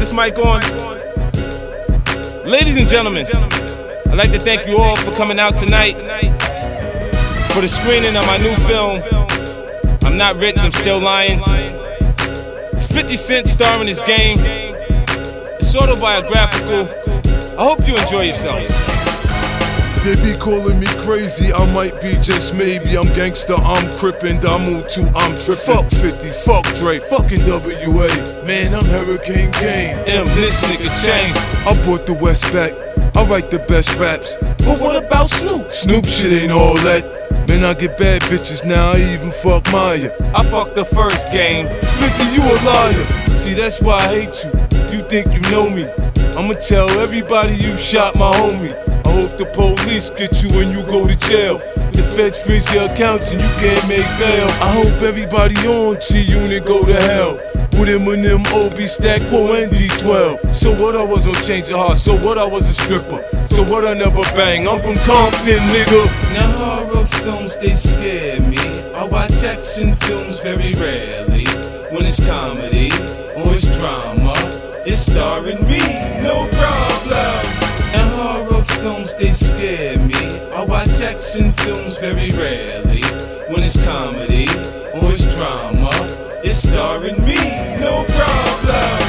this mic on? Ladies and gentlemen, I'd like to thank you all for coming out tonight for the screening of my new film, I'm Not Rich, I'm Still Lying. It's 50 Cent starring this game. It's autobiographical. I hope you enjoy yourselves. They be calling me crazy, I might be just maybe. I'm gangster, I'm crippin', I'm too, I'm trippin'. Fuck 50, fuck Dre, fucking WA. Man, I'm Hurricane Game. This nigga changed. I brought the West back, I write the best raps. But what about Snoop? Snoop shit ain't all that. Man, I get bad bitches now, I even fuck Maya. I fucked the first game. 50, you a liar. See, that's why I hate you. You think you know me. I'ma tell everybody you shot my homie. I hope the police get you when you go to jail. The feds freeze your accounts and you can't make bail. I hope everybody on T-Unit go to hell. With Eminem, Obi, Stack, Quo, and D12. So what, I was on Change Your Heart. So what, I was a stripper. So what, I never bang. I'm from Compton, nigga. Now horror films, they scare me. I watch action films very rarely. When it's comedy or it's drama, it's starring me, no problem. Now horror films, they scare me. I watch action films very rarely. When it's comedy or it's drama, it's starring me, no problem.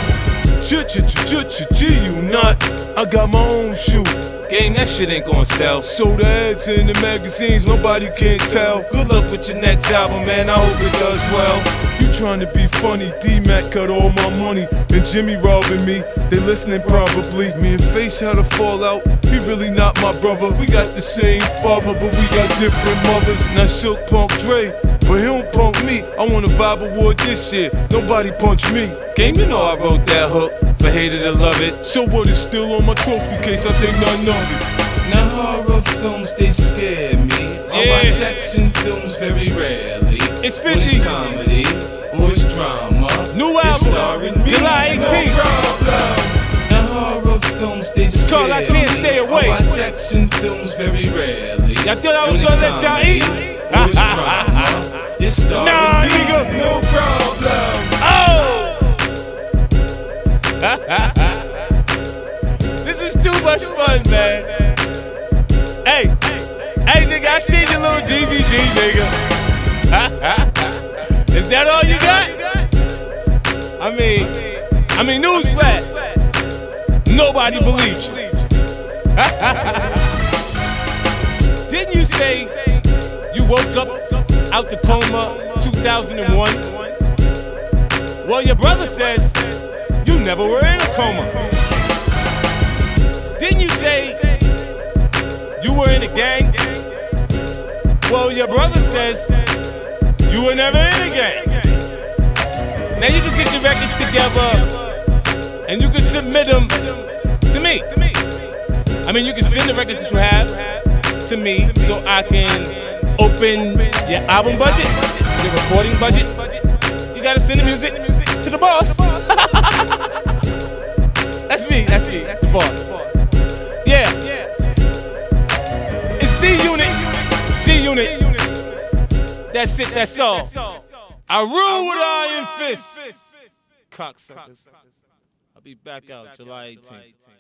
You not. I got my own shoe. Game, that shit ain't gon' sell. So the ads in the magazines, nobody can tell. Good luck with your next album, man, I hope it does well. You tryna be funny, D-Mac cut all my money, and Jimmy robbing me, they listening probably. Me and Face had a fallout, he really not my brother. We got the same father, but we got different mothers. Now Silk punk Dre, but he don't punk me. I won a Vibe Award this year, nobody punch me. Game, you know I wrote that hook, for hater to love it. So what, is still on my trophy case, I think none of it. Now horror films, they scare me. I watch action films very rarely. It's 50. When it's comedy or it's drama, new album, it's starring me, July 18th. No problem. Now horror films, they scare me. I Can't Stay Away. I watch action films very rarely. Y'all thought I was gonna let y'all eat? Or it's drama, it's starring me, nigga. no problem. This is too much fun, man. Hey, nigga, I seen your little DVD, nigga. Is that all you got? I mean, newsflash. Nobody believes you. Didn't you say you woke up out the coma 2001? Well, your brother says you never were in a coma. Didn't you say you were in a gang? Well, your brother says you were never in a gang. Now you can get your records together and you can submit them to me. I mean, you can send the records that you have to me so I can open your album budget, your recording budget. You gotta send the music to the boss. That's me, that's the boss. Yeah. It's D-Unit. That's it, that's all. I rule with iron fists. Cocksuckers. I'll be back out July 18th.